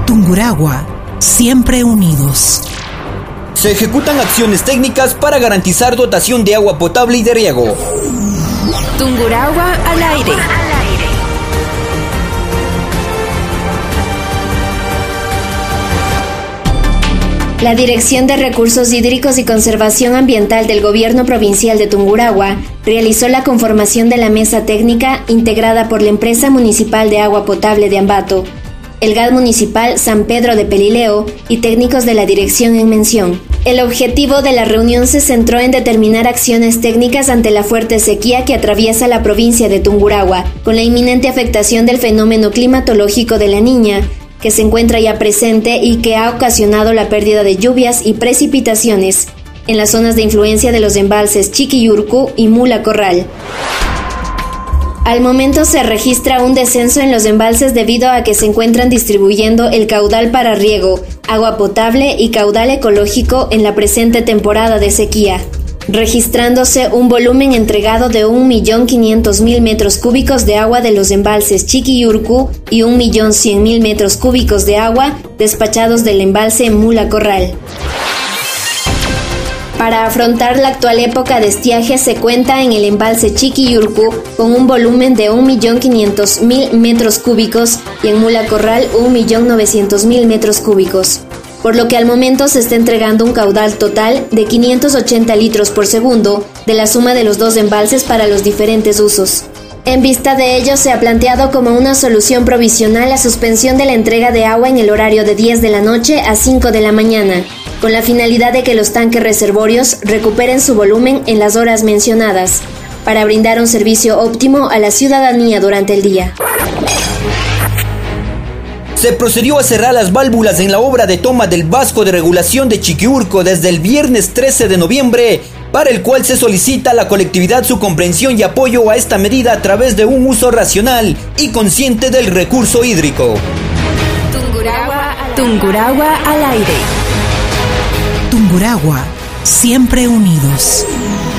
Tungurahua, siempre unidos. Se ejecutan acciones técnicas para garantizar dotación de agua potable y de riego. Tungurahua al aire. La Dirección de Recursos Hídricos y Conservación Ambiental del Gobierno Provincial de Tungurahua realizó la conformación de la mesa técnica integrada por la Empresa Municipal de Agua Potable de Ambato, el GAD Municipal San Pedro de Pelileo y técnicos de la dirección en mención. El objetivo de la reunión se centró en determinar acciones técnicas ante la fuerte sequía que atraviesa la provincia de Tungurahua, con la inminente afectación del fenómeno climatológico de la Niña, que se encuentra ya presente y que ha ocasionado la pérdida de lluvias y precipitaciones en las zonas de influencia de los embalses Chiquiyurcu y Mula Corral. Al momento se registra un descenso en los embalses debido a que se encuentran distribuyendo el caudal para riego, agua potable y caudal ecológico en la presente temporada de sequía, registrándose un volumen entregado de 1.500.000 metros cúbicos de agua de los embalses Chiquiyurcu y 1.100.000 metros cúbicos de agua despachados del embalse Mula Corral. Para afrontar la actual época de estiaje se cuenta en el embalse Chiquiyurcu con un volumen de 1.500.000 metros cúbicos y en Mula Corral 1.900.000 metros cúbicos, por lo que al momento se está entregando un caudal total de 580 litros por segundo de la suma de los dos embalses para los diferentes usos. En vista de ello, se ha planteado como una solución provisional la suspensión de la entrega de agua en el horario de 10 de la noche a 5 de la mañana, con la finalidad de que los tanques reservorios recuperen su volumen en las horas mencionadas, para brindar un servicio óptimo a la ciudadanía durante el día. Se procedió a cerrar las válvulas en la obra de toma del vasco de regulación de Chiquiyurcu desde el viernes 13 de noviembre, para el cual se solicita a la colectividad su comprensión y apoyo a esta medida a través de un uso racional y consciente del recurso hídrico. Tungurahua al aire. Tungurahua, siempre unidos.